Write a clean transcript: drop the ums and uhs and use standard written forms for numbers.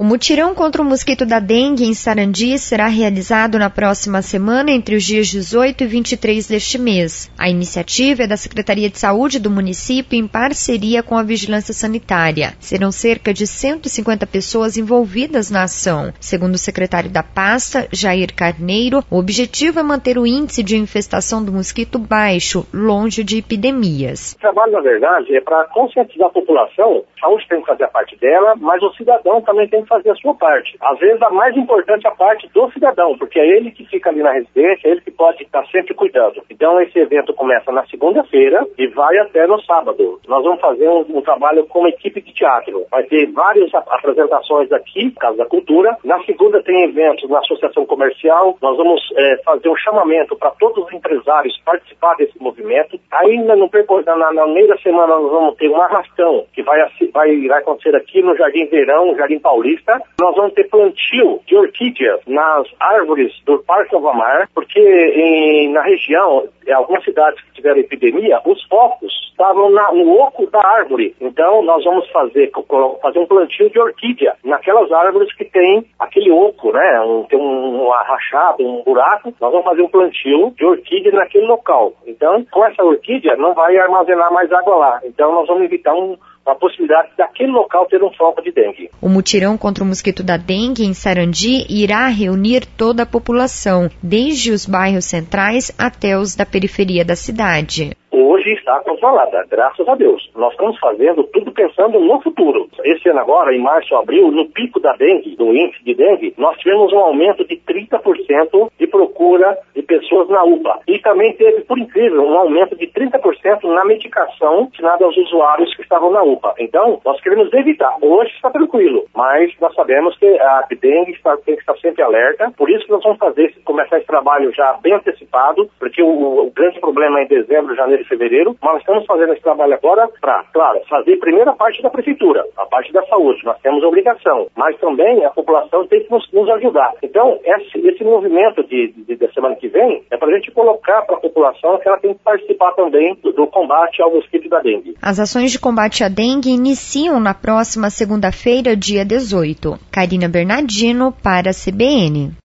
O mutirão contra o mosquito da dengue em Sarandi será realizado na próxima semana entre os dias 18 e 23 deste mês. A iniciativa é da Secretaria de Saúde do município em parceria com a Vigilância Sanitária. Serão cerca de 150 pessoas envolvidas na ação. Segundo o secretário da pasta, Jair Carneiro, o objetivo é manter o índice de infestação do mosquito baixo, longe de epidemias. O trabalho, na verdade, é para conscientizar a população. A saúde tem que fazer a parte dela, mas o cidadão também tem que fazer a sua parte. Às vezes, a mais importante é a parte do cidadão, porque é ele que fica ali na residência, é ele que pode estar sempre cuidando. Então, esse evento começa na segunda-feira e vai até no sábado. Nós vamos fazer um trabalho com uma equipe de teatro. Vai ter várias apresentações aqui, Casa da Cultura. Na segunda tem eventos na Associação Comercial. Nós vamos fazer um chamamento para todos os empresários participar desse movimento. Ainda na primeira semana nós vamos ter um arrastão que vai acontecer aqui no Jardim Verão, Jardim Paulista. Nós vamos ter plantio de orquídeas nas árvores do Parque Nova Mar, porque na região, em algumas cidades que tiveram epidemia, os focos estavam no oco da árvore. Então nós vamos fazer um plantio de orquídea naquelas árvores que tem aquele oco, né? Tem um rachado, um buraco. Nós vamos fazer um plantio de orquídea naquele local. Então, com essa orquídea não vai armazenar mais água lá. Então nós vamos evitar a possibilidade daquele local ter um foco de dengue. O mutirão contra o mosquito da dengue em Sarandi irá reunir toda a população, desde os bairros centrais até os da periferia da cidade. Hoje está controlada, graças a Deus. Nós estamos fazendo tudo pensando no futuro. Esse ano agora, em março, abril, no pico da dengue, do índice de dengue, nós tivemos um aumento de 30% de procura de pessoas na UPA. E também teve, por incrível, um aumento de 30% na medicação destinada aos usuários que estavam na UPA. Então, nós queremos evitar. Hoje está tranquilo, mas nós sabemos que a dengue tem que estar sempre alerta. Por isso que nós vamos começar esse trabalho já bem antecipado, porque o grande problema é em dezembro, janeiro e fevereiro, mas nós estamos fazendo esse trabalho agora para, claro, fazer primeiro a parte da prefeitura, a parte da saúde, nós temos obrigação, mas também a população tem que nos ajudar. Então, esse movimento da semana que vem é para a gente colocar para a população que ela tem que participar também do combate ao mosquito da dengue. As ações de combate à dengue iniciam na próxima segunda-feira, dia 18. Karina Bernardino, para a CBN.